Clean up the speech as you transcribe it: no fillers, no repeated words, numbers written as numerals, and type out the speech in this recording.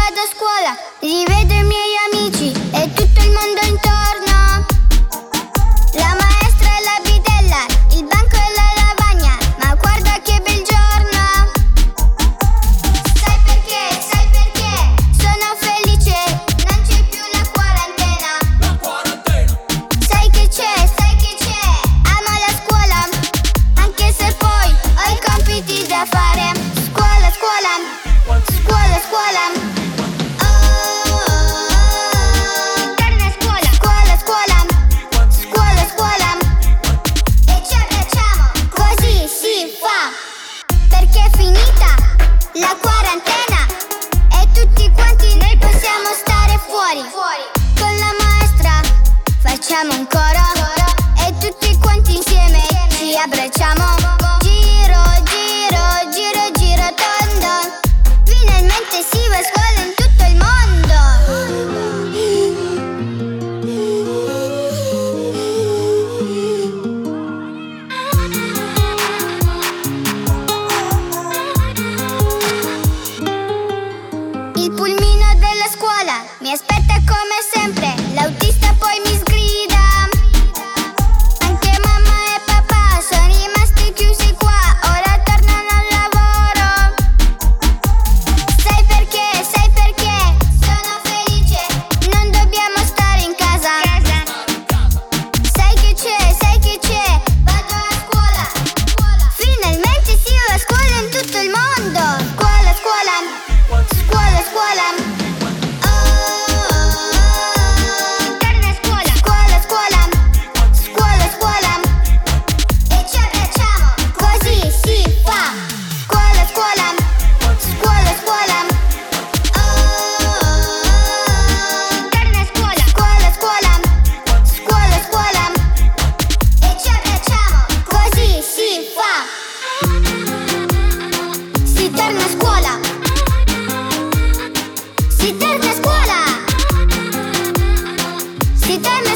vado a scuola, rivedo i miei amici e tutto il mondo intorno. La maestra e la bidella, il banco e la lavagna, ma guarda che bel giorno. Sai perché? Sai perché? Sono felice, non c'è più la quarantena. La quarantena. Sai che c'è? Sai che c'è? Amo la scuola, anche se poi ho i compiti da fare. Scuola, scuola, scuola, scuola. Torna a scuola. Scuola, scuola, scuola, scuola. E ci abbracciamo, così si fa. Perché è finita la quarantena e tutti quanti noi possiamo stare fuori. Con la maestra facciamo un coro e tutti quanti insieme ci abbracciamo. Giro, giro, giro, giro tondo. Finalmente si va a scuola in tutto il mondo. Il pulmino della scuola mi aspetta come sempre. L'autista poi mi sgrida. Anche mamma e papà sono rimasti chiusi qua, ora tornano al lavoro. Sai perché? Sai perché? Sono felice, non dobbiamo stare in casa. Sai che c'è? Sai che c'è? Vado a scuola. Finalmente si va a scuola in tutto il mondo. Scuola, scuola, scuola, scuola. Torna a scuola. Scuola, scuola, scuola, scuola. E ci abbracciamo, così si fa. Scuola, scuola, scuola, scuola. Torna a scuola. Scuola, scuola, scuola, scuola. E ci abbracciamo, così si fa. Si torna a scuola. Si torna a scuola. Si torna